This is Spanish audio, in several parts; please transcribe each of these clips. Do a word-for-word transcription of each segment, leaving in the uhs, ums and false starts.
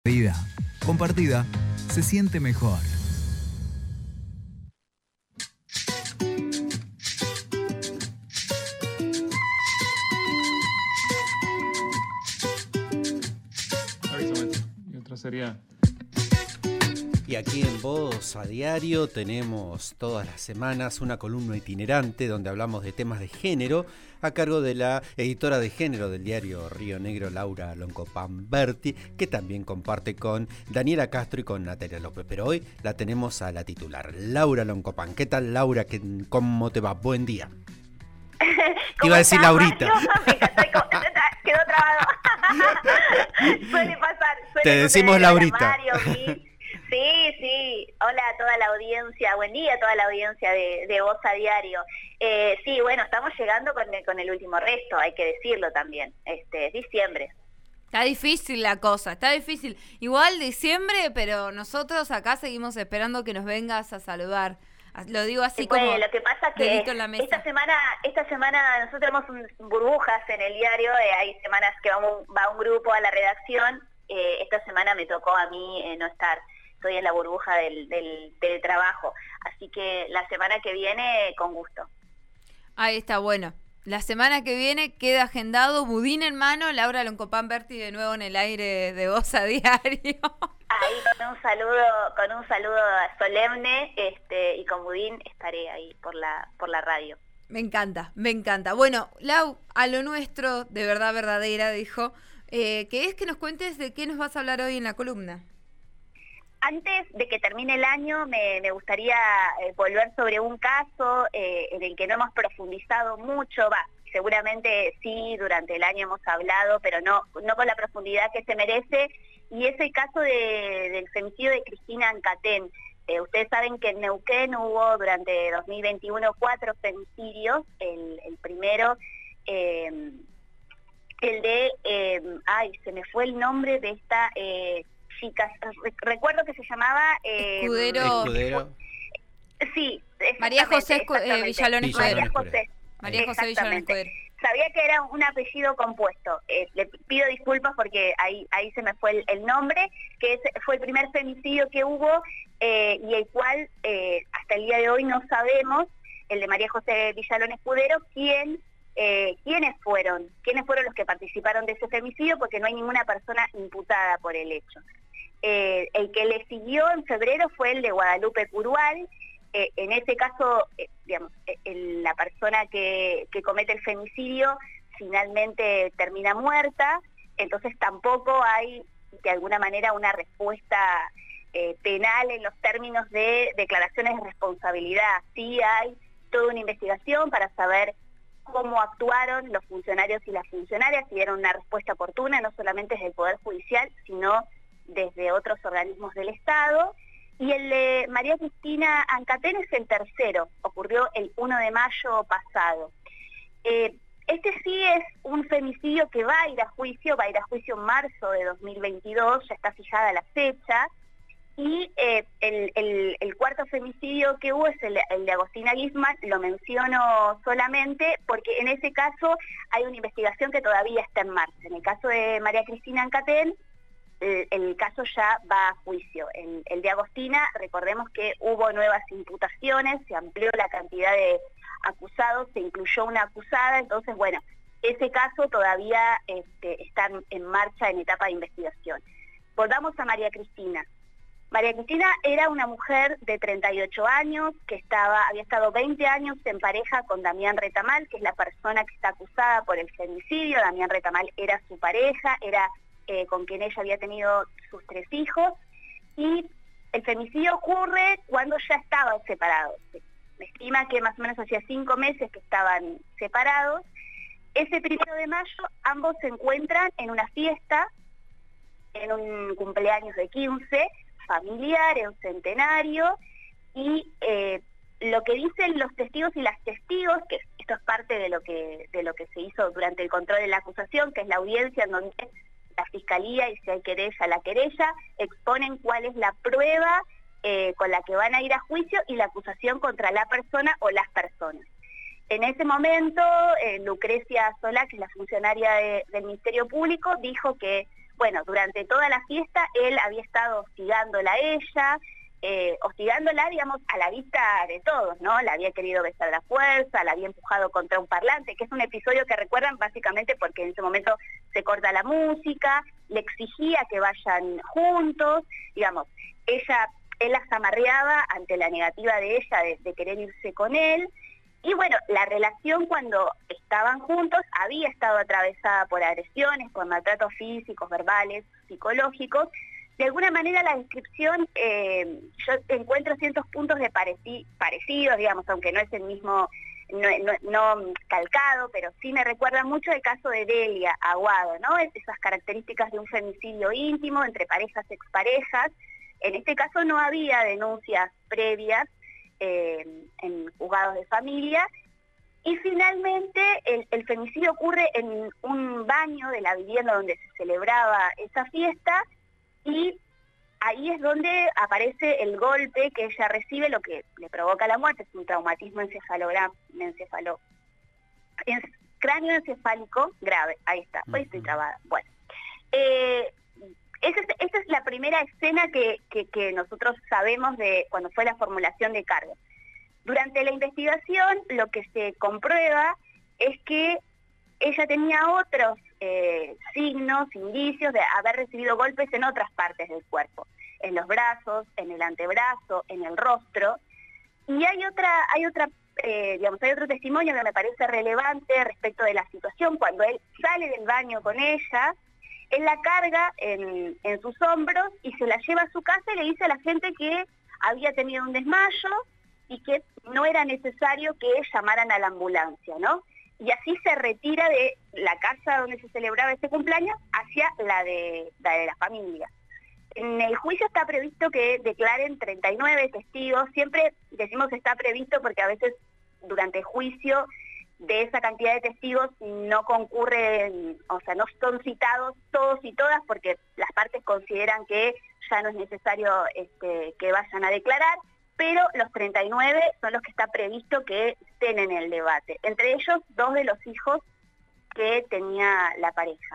Vida compartida se siente mejor. Y otra sería... Y aquí en Voz a Diario tenemos todas las semanas una columna itinerante donde hablamos de temas de género a cargo de la editora de género del diario Río Negro, Laura Loncopan-Berti, que también comparte con Daniela Castro y con Natalia López. Pero hoy la tenemos a la titular, Laura Loncopan. ¿Qué tal, Laura? ¿Cómo te va? Buen día. Te iba a decir Laurita. Quedó trabado. Suele pasar. Suele Te decimos suceder. Laurita. Mario, sí, sí. Hola a toda la audiencia. Buen día a toda la audiencia de, de Voz a Diario. Eh, sí, bueno, estamos llegando con el, con el último resto, hay que decirlo también. Este, es diciembre. Está difícil la cosa, está difícil. Igual diciembre, pero nosotros acá seguimos esperando que nos vengas a saludar. Lo digo así bueno, como lo que pasa que en la mesa. esta semana esta semana nosotros tenemos un, burbujas en el diario, eh, hay semanas que vamos, va un grupo a la redacción, eh, esta semana me tocó a mí eh, no estar, estoy en la burbuja del, del, del trabajo, así que la semana que viene con gusto. Ahí está, bueno. La semana que viene queda agendado, budín en mano, Laura Loncopan-Berti de nuevo en el aire de Voz a Diario. Ahí con un saludo, con un saludo solemne, este, y con budín estaré ahí por la, por la radio. Me encanta, me encanta. Bueno, Lau, a lo nuestro, de verdad verdadera, dijo, eh, que es que nos cuentes de qué nos vas a hablar hoy en la columna. Antes de que termine el año, me, me gustaría eh, volver sobre un caso eh, en el que no hemos profundizado mucho, va, seguramente sí, durante el año hemos hablado, pero no, no con la profundidad que se merece, y es el caso de, del femicidio de Cristina Ancatén. Eh, ustedes saben que en Neuquén hubo durante dos mil veintiuno cuatro femicidios, el, el primero, eh, el de, eh, ay, se me fue el nombre de esta... Eh, chicas, recuerdo que se llamaba eh, Escudero. Escudero. Sí, María José eh, Villalón Escudero. María José, María José Villalón Escudero. Sabía que era un apellido compuesto. Eh, le pido disculpas porque ahí ahí se me fue el, el nombre, que es, fue el primer femicidio que hubo eh, y el cual eh, hasta el día de hoy no sabemos, el de María José Villalón Escudero, quién Eh, quiénes fueron, quiénes fueron los que participaron de ese femicidio, porque no hay ninguna persona imputada por el hecho. Eh, el que le siguió en febrero fue el de Guadalupe Curual. Eh, en ese caso, eh, digamos, eh, el, la persona que, que comete el femicidio finalmente termina muerta, entonces tampoco hay de alguna manera una respuesta eh, penal en los términos de declaraciones de responsabilidad. Sí hay toda una investigación para saber cómo actuaron los funcionarios y las funcionarias, si dieron una respuesta oportuna, no solamente desde el Poder Judicial, sino desde otros organismos del Estado. Y el de María Cristina Ancatén es el tercero, ocurrió el primero de mayo pasado. Eh, este sí es un femicidio que va a ir a juicio, va a ir a juicio en marzo de dos mil veintidós, ya está fijada la fecha. Y eh, el, el, el cuarto femicidio que hubo es el, el de Agostina Guisman, lo menciono solamente porque en ese caso hay una investigación que todavía está en marcha. En el caso de María Cristina Ancatén, el, el caso ya va a juicio. El, el de Agostina, recordemos que hubo nuevas imputaciones, se amplió la cantidad de acusados, se incluyó una acusada, entonces bueno, ese caso todavía este, está en marcha en etapa de investigación. Volvamos a María Cristina. María Cristina era una mujer de treinta y ocho años que estaba, había estado veinte años en pareja con Damián Retamal, que es la persona que está acusada por el femicidio. Damián Retamal era su pareja, era eh, con quien ella había tenido sus tres hijos, y el femicidio ocurre cuando ya estaban separados. Se estima que más o menos hacía cinco meses que estaban separados. Ese primero de mayo ambos se encuentran en una fiesta, en un cumpleaños de quince, familiar, en un centenario, y eh, lo que dicen los testigos y las testigos, que esto es parte de lo que de lo que se hizo durante el control de la acusación, que es la audiencia en donde la fiscalía, y si hay querella, la querella, exponen cuál es la prueba eh, con la que van a ir a juicio y la acusación contra la persona o las personas. En ese momento, eh, Lucrecia Solá, que es la funcionaria de, del Ministerio Público, dijo que bueno, durante toda la fiesta él había estado hostigándola a ella, eh, hostigándola, digamos, a la vista de todos, ¿no? La había querido besar a la fuerza, la había empujado contra un parlante, que es un episodio que recuerdan básicamente porque en ese momento se corta la música, le exigía que vayan juntos, digamos, ella, él las amarreaba ante la negativa de ella de, de querer irse con él. Y bueno, la relación cuando estaban juntos había estado atravesada por agresiones, por maltratos físicos, verbales, psicológicos. De alguna manera la descripción, eh, yo encuentro ciertos puntos de pareci parecidos, digamos, aunque no es el mismo, no, no, no calcado, pero sí me recuerda mucho el caso de Delia Aguado, ¿no? Es esas características de un femicidio íntimo entre parejas, exparejas. En este caso no había denuncias previas, Eh, en juzgados de familia, y finalmente el, el femicidio ocurre en un baño de la vivienda donde se celebraba esa fiesta, y ahí es donde aparece el golpe que ella recibe, lo que le provoca la muerte, es un traumatismo encefalograma, encefalo, en, cráneo encefálico grave, ahí está, hoy estoy trabada, bueno. Eh, Esa es, esa es la primera escena que, que, que nosotros sabemos de cuando fue la formulación de cargos. Durante la investigación lo que se comprueba es que ella tenía otros eh, signos, indicios de haber recibido golpes en otras partes del cuerpo, en los brazos, en el antebrazo, en el rostro. Y hay otra, hay otra eh, digamos, hay otro testimonio que me parece relevante respecto de la situación. Cuando él sale del baño con ella, él la carga en, en sus hombros y se la lleva a su casa y le dice a la gente que había tenido un desmayo y que no era necesario que llamaran a la ambulancia, ¿no? Y así se retira de la casa donde se celebraba ese cumpleaños hacia la de la, de la familia. En el juicio está previsto que declaren treinta y nueve testigos. Siempre decimos está previsto porque a veces durante el juicio de esa cantidad de testigos no concurren, o sea, no son citados todos y todas porque las partes consideran que ya no es necesario este, que vayan a declarar, pero los treinta y nueve son los que está previsto que estén en el debate, entre ellos dos de los hijos que tenía la pareja.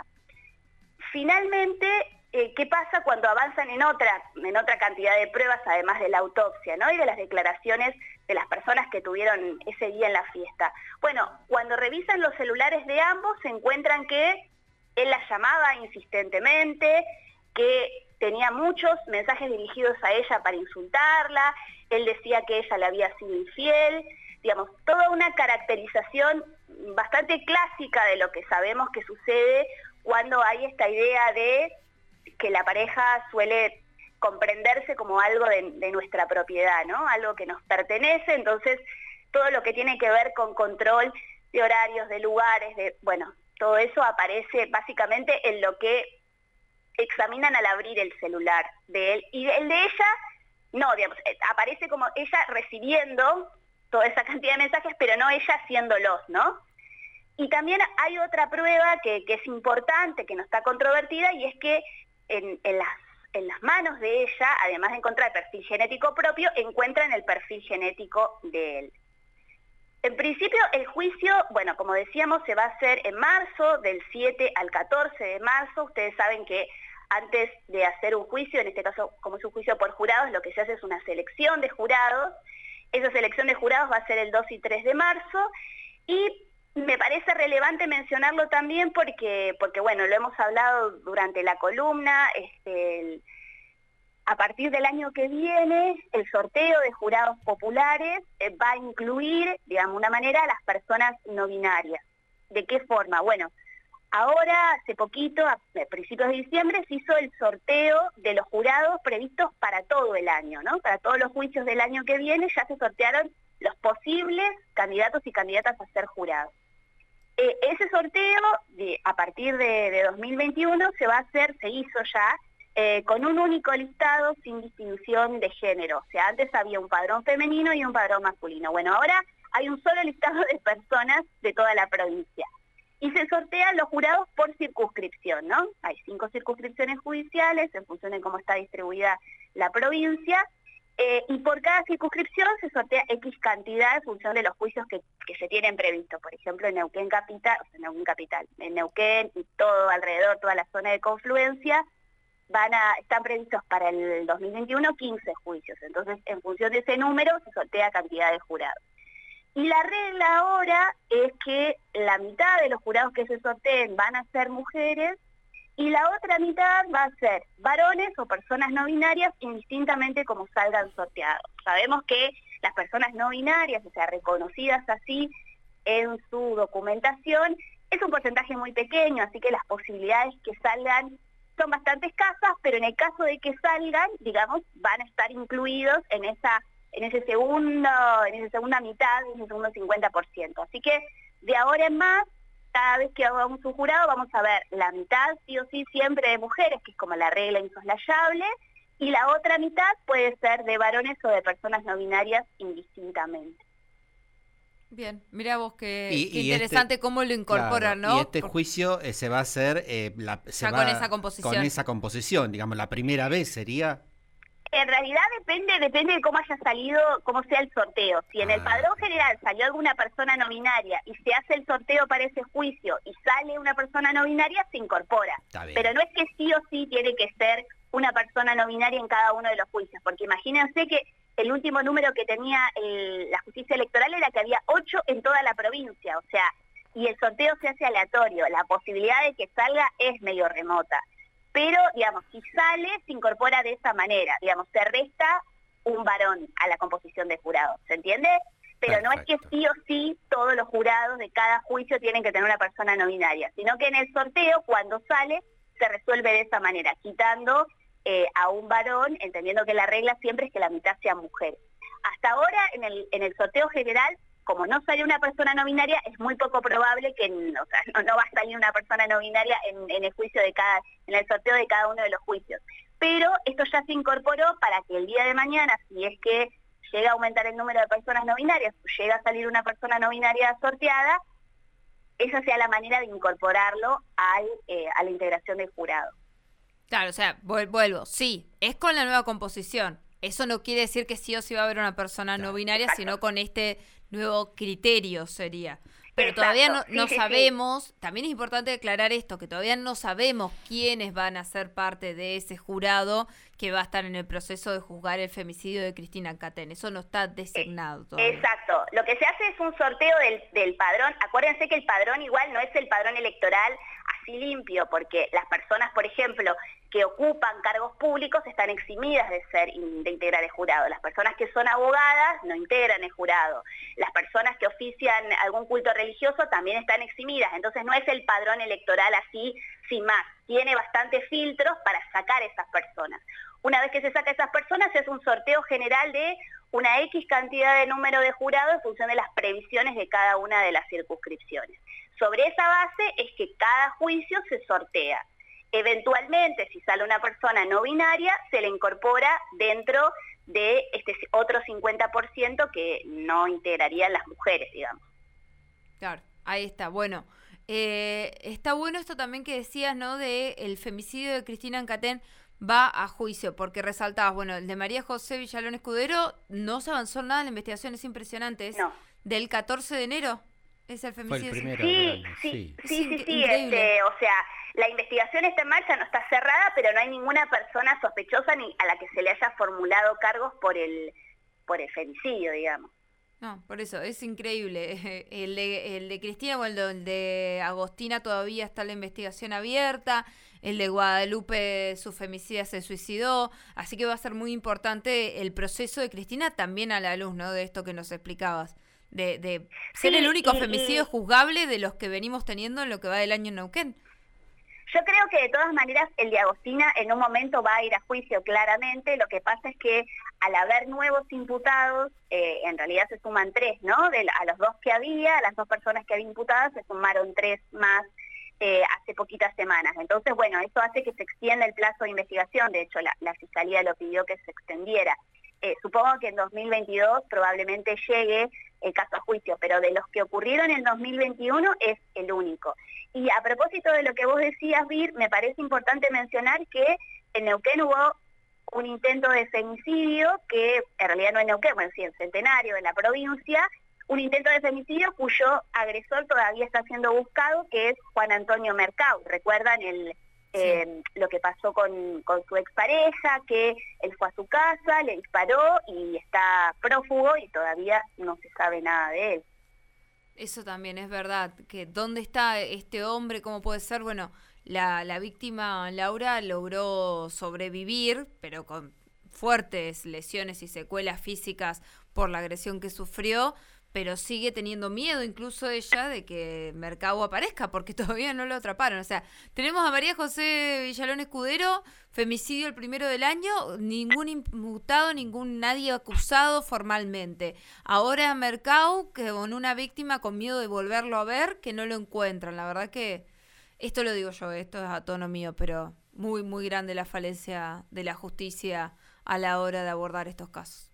Finalmente, eh, ¿qué pasa cuando avanzan en otra, en otra cantidad de pruebas, además de la autopsia, ¿no? Y de las declaraciones de las personas que tuvieron ese día en la fiesta? Bueno, cuando revisan los celulares de ambos se encuentran que él la llamaba insistentemente, que tenía muchos mensajes dirigidos a ella para insultarla, él decía que ella le había sido infiel, digamos, toda una caracterización bastante clásica de lo que sabemos que sucede cuando hay esta idea de que la pareja suele comprenderse como algo de, de nuestra propiedad, ¿no? Algo que nos pertenece, entonces todo lo que tiene que ver con control de horarios, de lugares, de bueno, todo eso aparece básicamente en lo que examinan al abrir el celular de él. Y el de ella, no, digamos, aparece como ella recibiendo toda esa cantidad de mensajes, pero no ella haciéndolos, ¿no? Y también hay otra prueba que, que es importante, que no está controvertida, y es que en, en, las, en las manos de ella, además de encontrar el perfil genético propio, encuentran el perfil genético de él. En principio, el juicio, bueno, como decíamos, se va a hacer en marzo, del siete al catorce de marzo. Ustedes saben que antes de hacer un juicio, en este caso, como es un juicio por jurados, lo que se hace es una selección de jurados. Esa selección de jurados va a ser el dos y tres de marzo, y me parece relevante mencionarlo también porque, porque bueno, lo hemos hablado durante la columna, este, el, a partir del año que viene, el sorteo de jurados populares eh, va a incluir, digamos, una manera a las personas no binarias. ¿De qué forma? Bueno, ahora, hace poquito, a principios de diciembre, se hizo el sorteo de los jurados previstos para todo el año, ¿no? Para todos los juicios del año que viene ya se sortearon los posibles candidatos y candidatas a ser jurados. Eh, ese sorteo, de, a partir de, de dos mil veintiuno, se va a hacer, se hizo ya, eh, con un único listado sin distinción de género. O sea, antes había un padrón femenino y un padrón masculino. Bueno, ahora hay un solo listado de personas de toda la provincia. Y se sortean los jurados por circunscripción, ¿no? Hay cinco circunscripciones judiciales en función de cómo está distribuida la provincia, Eh, y por cada circunscripción se sortea X cantidad en función de los juicios que, que se tienen previstos. Por ejemplo, en Neuquén Capital, o sea, Neuquén Capital, en Neuquén y todo alrededor, toda la zona de confluencia, van a están previstos para el dos mil veintiuno quince juicios. Entonces, en función de ese número, se sortea cantidad de jurados. Y la regla ahora es que la mitad de los jurados que se sorteen van a ser mujeres, y la otra mitad va a ser varones o personas no binarias, indistintamente como salgan sorteados. Sabemos que las personas no binarias, o sea, reconocidas así en su documentación, es un porcentaje muy pequeño, así que las posibilidades que salgan son bastante escasas, pero en el caso de que salgan, digamos, van a estar incluidos en esa, en ese segundo, en esa segunda mitad, en ese segundo cincuenta por ciento. Así que de ahora en más, cada vez que hagamos un jurado vamos a ver la mitad sí o sí siempre de mujeres, que es como la regla insoslayable, y la otra mitad puede ser de varones o de personas no binarias indistintamente. Bien, mira vos qué, Y- qué y interesante este- cómo lo incorporan, Claro, ¿no? Y este Por- juicio eh, se va a hacer eh, la, se Ya va- con esa composición. con esa composición, digamos, la primera vez sería. En realidad depende depende de cómo haya salido, cómo sea el sorteo. Si en el Ah. padrón general salió alguna persona no binaria y se hace el sorteo para ese juicio y sale una persona no binaria, se incorpora. Está bien. Pero no es que sí o sí tiene que ser una persona no binaria en cada uno de los juicios, porque imagínense que el último número que tenía el- la justicia electoral era que había ocho en toda la provincia, o sea, y el sorteo se hace aleatorio. La posibilidad de que salga es medio remota. Pero, digamos, si sale, se incorpora de esa manera. Digamos, se resta un varón a la composición de jurados, ¿se entiende? Pero no es que Perfecto. sí o sí todos los jurados de cada juicio tienen que tener una persona no binaria, sino que en el sorteo, cuando sale, se resuelve de esa manera, quitando eh, a un varón, entendiendo que la regla siempre es que la mitad sean mujeres. Hasta ahora, en el, en el sorteo general, como no salió una persona no binaria, es muy poco probable que, o sea, no, no va a salir una persona no binaria en, en el juicio de cada, en el sorteo de cada uno de los juicios. Pero esto ya se incorporó para que el día de mañana, si es que llega a aumentar el número de personas no binarias, llega a salir una persona no binaria sorteada, esa sea la manera de incorporarlo al, eh, a la integración del jurado. Claro, o sea, vuel- vuelvo, sí, es con la nueva composición. Eso no quiere decir que sí o sí va a haber una persona no binaria, Exacto. sino con este nuevo criterio sería. Pero Exacto, todavía no, sí, no sí, sí. sabemos, también es importante aclarar esto, que todavía no sabemos quiénes van a ser parte de ese jurado que va a estar en el proceso de juzgar el femicidio de Cristina Catén. Eso no está designado todavía. Exacto. Lo que se hace es un sorteo del, del padrón. Acuérdense que el padrón igual no es el padrón electoral así limpio, porque las personas, por ejemplo, que ocupan cargos públicos están eximidas de ser de integrar el jurado. Las personas que son abogadas no integran el jurado. Las personas que ofician algún culto religioso también están eximidas. Entonces no es el padrón electoral así sin más. Tiene bastantes filtros para sacar esas personas. Una vez que se saca esas personas, se hace un sorteo general de una X cantidad de número de jurados en función de las previsiones de cada una de las circunscripciones. Sobre esa base es que cada juicio se sortea. Eventualmente, si sale una persona no binaria, se le incorpora dentro de este otro cincuenta por ciento que no integrarían las mujeres, digamos. Claro, ahí está. Bueno, eh, está bueno esto también que decías, ¿no? De el femicidio de Cristina Catén va a juicio, porque resaltabas, bueno, el de María José Villalón Escudero no se avanzó nada en la investigación, es impresionante. Es No. del catorce de enero, es el Fue el femicidio. primero Sí, del año, sí, sí. sí, sí, Es sí, increíble. este, o sea, la investigación está en marcha, no está cerrada, pero no hay ninguna persona sospechosa ni a la que se le haya formulado cargos por el por el femicidio, digamos. No, por eso, es increíble. El de, el de Cristina o el de, el de Agostina todavía está la investigación abierta. El de Guadalupe, su femicida, se suicidó. Así que va a ser muy importante el proceso de Cristina también a la luz, ¿no? De esto que nos explicabas. De, de ser Sí, el único y- femicidio y- juzgable de los que venimos teniendo en lo que va del año en Neuquén. Yo creo que de todas maneras el de Agostina en un momento va a ir a juicio claramente. Lo que pasa es que al haber nuevos imputados, eh, en realidad se suman tres, ¿no? De, a los dos que había, a las dos personas que había imputadas, se sumaron tres más eh, hace poquitas semanas. Entonces, bueno, eso hace que se extienda el plazo de investigación. De hecho, la, la Fiscalía lo pidió que se extendiera. Eh, supongo que en dos mil veintidós probablemente llegue el caso a juicio, pero de los que ocurrieron en dos mil veintiuno es el único. Y a propósito de lo que vos decías, Vir, me parece importante mencionar que en Neuquén hubo un intento de femicidio que en realidad no es Neuquén, bueno, sí, en Centenario, en la provincia, un intento de femicidio cuyo agresor todavía está siendo buscado, que es Juan Antonio Mercau. ¿Recuerdan el, eh, lo que pasó con, con su expareja? Que él fue a su casa, le disparó y está prófugo y todavía no se sabe nada de él. Eso también es verdad, que dónde está este hombre, cómo puede ser, bueno, la, la víctima Laura logró sobrevivir, pero con fuertes lesiones y secuelas físicas por la agresión que sufrió, pero sigue teniendo miedo incluso ella de que Mercado aparezca, porque todavía no lo atraparon. O sea, tenemos a María José Villalón Escudero, femicidio el primero del año, ningún imputado, ningún nadie acusado formalmente. Ahora Mercado, que con una víctima con miedo de volverlo a ver, que no lo encuentran. La verdad que, esto lo digo yo, esto es a tono mío, pero muy, muy grande la falencia de la justicia a la hora de abordar estos casos.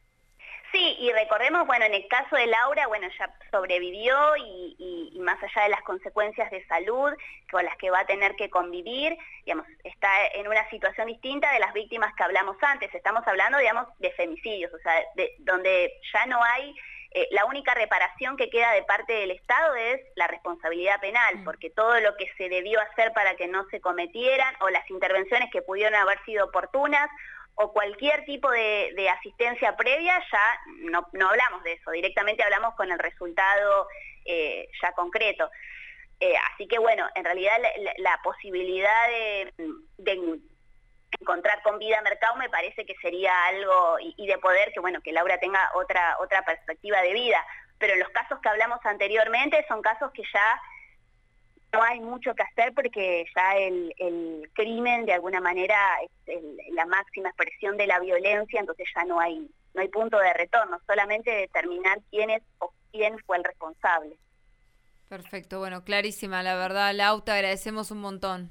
Sí, y recordemos, bueno, en el caso de Laura, bueno, ya sobrevivió y, y, y más allá de las consecuencias de salud con las que va a tener que convivir, digamos, está en una situación distinta de las víctimas que hablamos antes. Estamos hablando, digamos, de femicidios, o sea, de, donde ya no hay, eh, la única reparación que queda de parte del Estado es la responsabilidad penal, porque todo lo que se debió hacer para que no se cometieran, o las intervenciones que pudieron haber sido oportunas, o cualquier tipo de, de asistencia previa, ya no, no hablamos de eso, directamente hablamos con el resultado eh, ya concreto. Eh, así que bueno, en realidad la, la, la posibilidad de, de encontrar con vida a Mercado me parece que sería algo, y, y de poder que bueno, que Laura tenga otra, otra perspectiva de vida, pero los casos que hablamos anteriormente son casos que ya no hay mucho que hacer porque ya el, el crimen de alguna manera es el, la máxima expresión de la violencia, entonces ya no hay no hay punto de retorno, solamente determinar quién es o quién fue el responsable. Perfecto, bueno, clarísima, la verdad, Lau, te agradecemos un montón.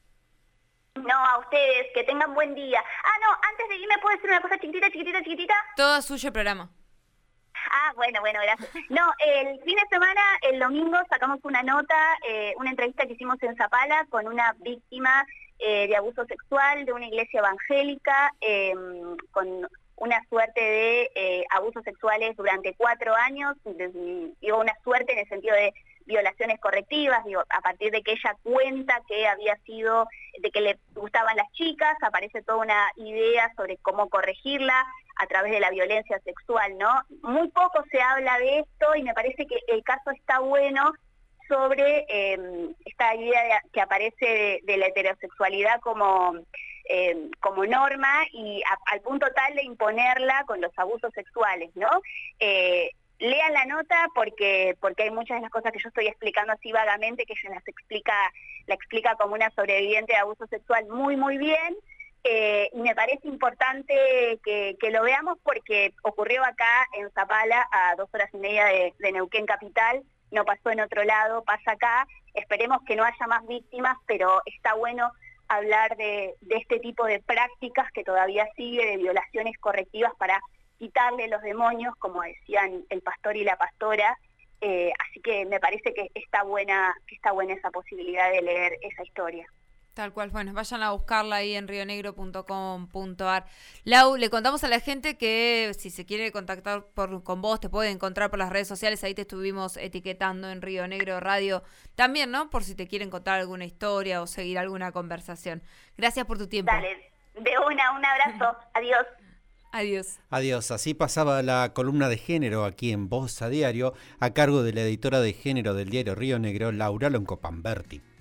No, a ustedes, que tengan buen día. Ah, no, antes de irme, ¿puedo decir una cosa chiquitita, chiquitita, chiquitita? Todo suyo el programa. Ah, bueno, bueno, gracias. No, el fin de semana, el domingo, sacamos una nota, eh, una entrevista que hicimos en Zapala con una víctima eh, de abuso sexual de una iglesia evangélica, eh, con una suerte de eh, abusos sexuales durante cuatro años, de, digo una suerte en el sentido de violaciones correctivas, digo, a partir de que ella cuenta que había sido, de que le gustaban las chicas, aparece toda una idea sobre cómo corregirla a través de la violencia sexual, ¿no? Muy poco se habla de esto y me parece que el caso está bueno sobre eh, esta idea de, que aparece de, de la heterosexualidad como, eh, como norma y a, al punto tal de imponerla con los abusos sexuales, ¿no? Eh, lean la nota porque porque hay muchas de las cosas que yo estoy explicando así vagamente que ella las explica, la explica como una sobreviviente de abuso sexual muy muy bien, eh, y me parece importante que, que lo veamos porque ocurrió acá en Zapala a dos horas y media de, de Neuquén capital, no pasó en otro lado, pasa acá, esperemos que no haya más víctimas, pero está bueno hablar de, de este tipo de prácticas que todavía sigue, de violaciones correctivas para quitarle los demonios, como decían el pastor y la pastora, eh, así que me parece que está buena, que está buena esa posibilidad de leer esa historia. Tal cual, bueno, vayan a buscarla ahí en rionegro punto com punto ar. Lau, le contamos a la gente que si se quiere contactar por, con vos, te puede encontrar por las redes sociales, ahí te estuvimos etiquetando en Río Negro Radio también, ¿no? Por si te quieren contar alguna historia o seguir alguna conversación. Gracias por tu tiempo. Dale, de una, un abrazo, adiós. Adiós. Adiós. Así pasaba la columna de género aquí en Voz a Diario, a cargo de la editora de género del diario Río Negro, Laura Loncopamberti.